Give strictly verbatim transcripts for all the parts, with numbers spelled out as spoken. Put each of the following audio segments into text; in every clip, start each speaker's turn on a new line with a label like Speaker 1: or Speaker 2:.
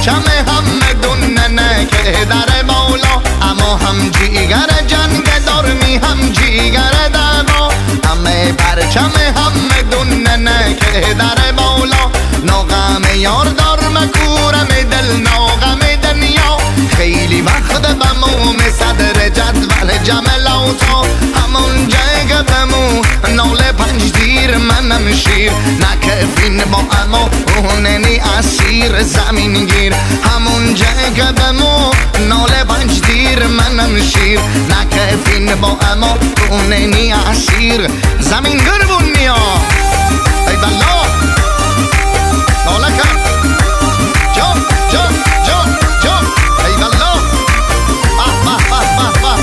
Speaker 1: پرچم همدون نه که در بالا، اما هم جیگر جنگ دارمی هم جیگر دعوا. همه پرچم همدون نه که در بالا، ناغم یار دار مکورم دل ناغم دنیا. خیلی وقت بمو صدر جدول جملاتو، همون جگه بمو ناله پنج دیر منم شیر. نکفین با اما اوننی اسیر زمین گیر، همون جگه بمو ناله پنج دیر منم شیر. نکفین با اما اوننی اسیر زمین گیر بونیا. ای بلا ناله کن جان جان جان جان. ای بلا آه باه باه باه باه.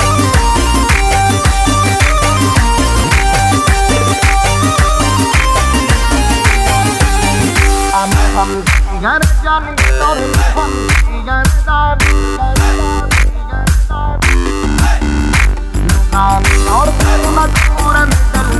Speaker 1: هم دیگر جانی دارم هم دیگر دارم نام یار برمت پورم دل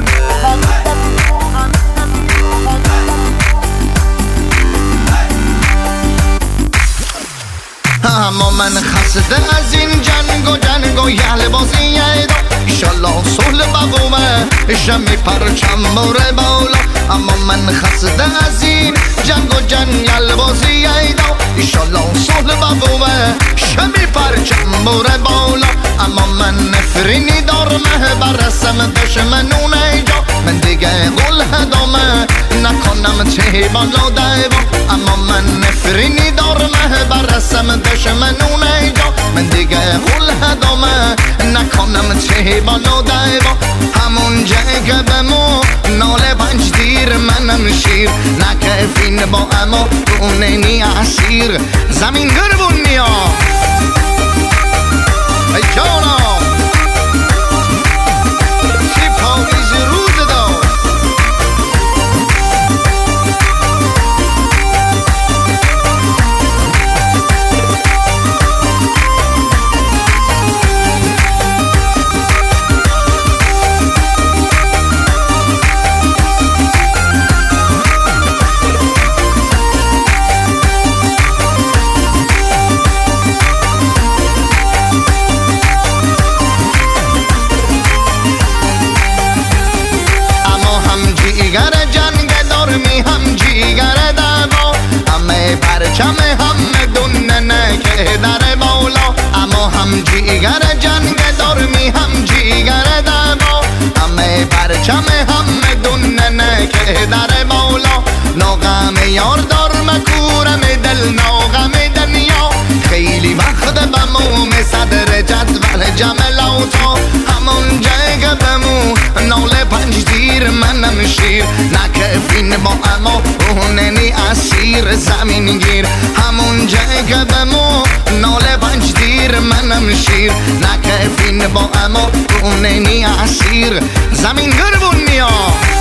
Speaker 1: اما من خسته از این جنگ و جنگ و یل بازی ایدا. ایشالله صلح بقومه شمی پرچم بره بالا. اما من خسته از این جنگ و جنگل بازی ایدا. ایشالله صلح بقومه شمی پرچم بره بالا. اما من نفرینی دارم برسم دشمنون ایجا. من دیگه قول هدامه نکنم چه بالا دیوا. اما من نفرینی دارم برسم دشمنون ایجا. من دیگه قول هدامه نکنم چه بالا دیوا. همون جگه بمو ناله پنج دیر منم شیر. نکفین با اما اوننی اسیر زمین گر بونیا. ای جانا سی پاویز روز دار. پرچم همدون نه که در بالا، اما هم جیگر جنگ دارمی هم جیگر دعوا. همه پرچم همدون نه که در بالا، ناغم یار دار مکورم دل ناغم دنیا. خیلی وقت بمو صدر جدول جملاتو، همون جگه بمو ناله پنج دیر منم شیر. نکفین با اما اوننی اسیر زمین گیر، همون جگه بمو ناله پنج دیر منم شیر. نکفین با اما اوننی اسیر زمین گر بونیا.